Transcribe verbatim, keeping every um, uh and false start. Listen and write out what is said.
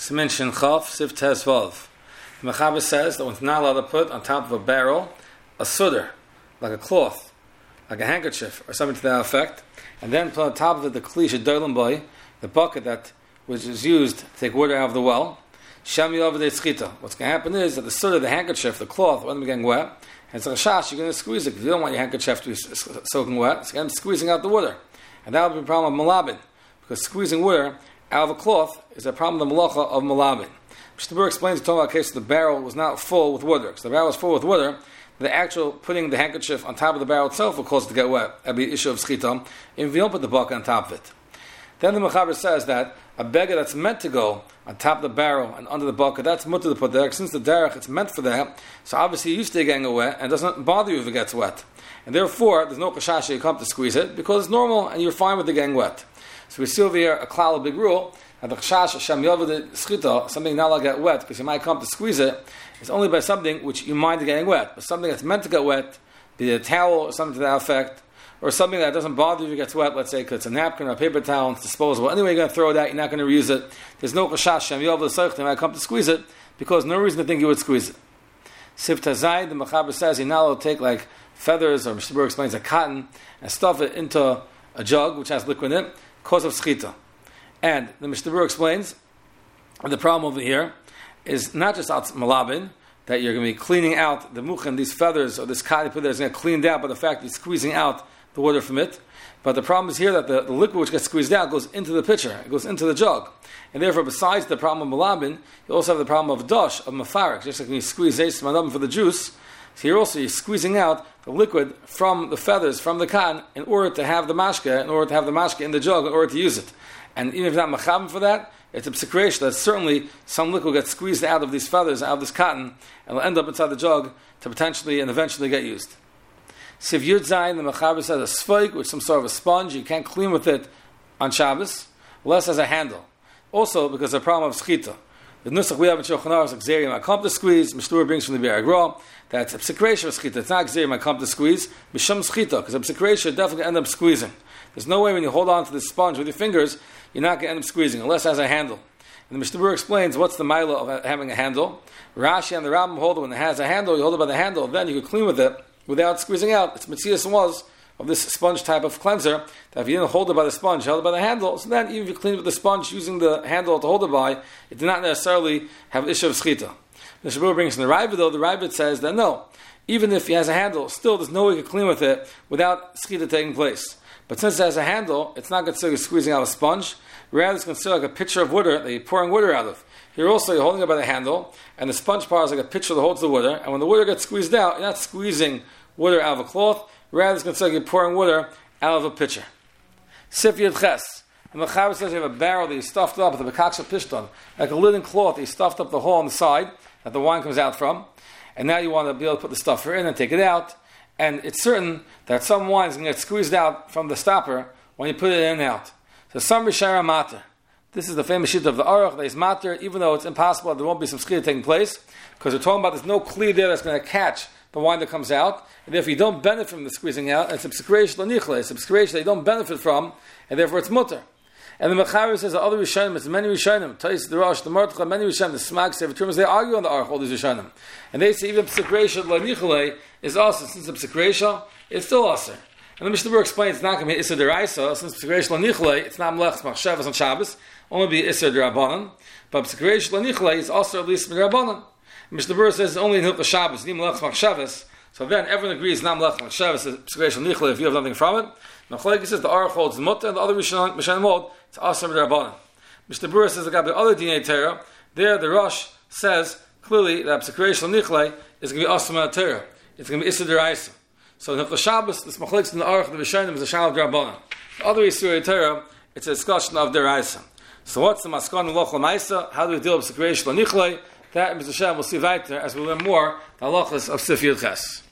Simin Shin Chaf, Siv Tez Vav. The Mechaber says that one's not allowed to put on top of a barrel a sudder, like a cloth, like a handkerchief, or something to that effect, and then put on top of it the Kli Shedolim Boy, the bucket that which is used to take water out of the well. Shem Yovadei Tzchita. What's going to happen is that the sudder, the handkerchief, the cloth, when they're getting wet, and it's a shash, you're going to squeeze it because you don't want your handkerchief to be soaking wet. It's going to be squeezing out the water. And that would be a problem of malabin, because squeezing water out of a cloth is a problem of the malacha of malabin. Mishnah Berurah explains the Torah case that the barrel was not full with water. Because the barrel was full with water, the actual putting the handkerchief on top of the barrel itself will cause it to get wet. That would be an issue of schita, if you don't put the bucket on top of it. Then the Mechaber says that a beggar that's meant to go on top of the barrel and under the bucket, that's mutter to put there. Since the derech, it's meant for that, so obviously you're used to getting wet, and it doesn't bother you if it gets wet. And therefore, there's no kashash you come to squeeze it, because it's normal, and you're fine with it getting wet. So we see over here a klal, a big rule, that the kashash, Hashem Yovadei Tzchita, something not allowed to get wet, because you might come to squeeze it, it's only by something which you mind getting wet. But something that's meant to get wet, be it a towel or something to that effect, or something that doesn't bother you if it gets wet, let's say because it's a napkin or a paper towel, it's disposable. Anyway, you're going to throw it out, you're not going to reuse it. There's no kashash, Shem Yovadei Tzchita, you might come to squeeze it, because no reason to think you would squeeze it. Sif Tazai, the Mechaber says, you're not allowed to take like feathers, or Mishnah Berurah explains, a cotton, and stuff it into a jug, which has liquid in it, cause of schita. And the Mishnah Berurah explains, the problem over here is not just out malabin, that you're going to be cleaning out the muchan, these feathers, or this cotton you put there is going to cleaned out by the fact that you're squeezing out the water from it. But the problem is here that the, the liquid which gets squeezed out goes into the pitcher, it goes into the jug. And therefore, besides the problem of malabin, you also have the problem of dosh, of mafarik. Just like when you squeeze zeis manabin for the juice, so here also you're squeezing out the liquid from the feathers, from the cotton, in order to have the mashke, in order to have the mashke in the jug, in order to use it. And even if you're not machabim for that, it's a psikresh that certainly some liquid gets squeezed out of these feathers, out of this cotton, and will end up inside the jug to potentially and eventually get used. Siv Yud Zayin, the Mechaber says a sfoig, which is some sort of a sponge, you can't clean with it on Shabbos, unless as a handle. Also, because of the problem of schita. The nusach we have in Shulchan Aruch is like Xerium Akom to squeeze, Mishnah Berurah brings from the Be'er Gra, that's a psikresh of schita. It's not Xerium Akom to squeeze, Misham schita, because a psikresh definitely end up squeezing. There's no way when you hold on to this sponge with your fingers, you're not going to end up squeezing, unless it has a handle. And the Mishnah Berurah explains what's the milah of having a handle. Rashi and the Rambam hold it when it has a handle, you hold it by the handle, then you can clean with it without squeezing out. It's Metzias was of this sponge type of cleanser, that if you didn't hold it by the sponge, you held it by the handle, so then even if you clean it with the sponge using the handle to hold it by, it did not necessarily have issue of schita. The Mishnah Berurah brings in the Ravid, though, the Ravid says that no, even if he has a handle, still there's no way you can clean with it without schita taking place. But since it has a handle, it's not considered squeezing out a sponge, rather it's considered like a pitcher of water that you're pouring water out of. Here also you're holding it by the handle, and the sponge part is like a pitcher that holds the water, and when the water gets squeezed out, you're not squeezing water out of a cloth, rather it's considered like you're pouring water out of a pitcher. Sif Yud Ches. And the Mechaber says you have a barrel that you stuffed up with a bekaksha pishton, like a linen cloth that you stuffed up the hole on the side that the wine comes out from, and now you want to be able to put the stuffer in and take it out, and it's certain that some wine is going to get squeezed out from the stopper when you put it in and out. So some Rishara Mater. This is the famous sheet of the Aruch that is Mater, even though it's impossible that there won't be some schita taking place, because we're talking about there's no kli there that's going to catch the wine that comes out, and therefore you don't benefit from the squeezing out, and it's a psikresh l'nichle, it's a psikresh that you don't benefit from, and therefore it's mutter. And the Mechaber says the other Rishonim, it's many Rishonim, Tais, the Rosh, the Mordechai, many Rishonim, the Smag, Sefer Tumas, they argue on the Aruch, all these Rishonim. And they say even psikresh l'nichle is also, since it's psikresh, it's still aser. And the Mishnah Berurah explains it's not going to be Isser Deraisa, since P'sikresh L'Nichle, it's not Melech Machshavas on Shabbos, only be Isser Derabanan, but P'sikresh L'Nichle is also at least Derabanan. Mishnah Berurah says it's only in Hilchah Shabbos, you need Melech Machshavas, so then everyone agrees it's not Melech Machshavas, it's P'sikresh L'Nichle if you have nothing from it. Machlekes says the Aruch holds the Mutter, and the other Rishonim hold, it's also Derabanan. Mishnah Berurah says about the other Dinei Torah, there the Rosh says clearly that P'sikresh L'Nichle is going to be Asma Torah, it's going to be Isser Deraisa. So in the Shabbos, this machlekes in the Aruch, the Rishonim is a Shalom D'Rabbanan. The other Yisurei Torah, it's a discussion of Deraisa. So what's the Maskon Loch L'Maisa? How do we deal with P'sikresh L'Nichle? That, Mister Hashem, we'll see weiter as we learn more the halachas of Sif Yud Ches.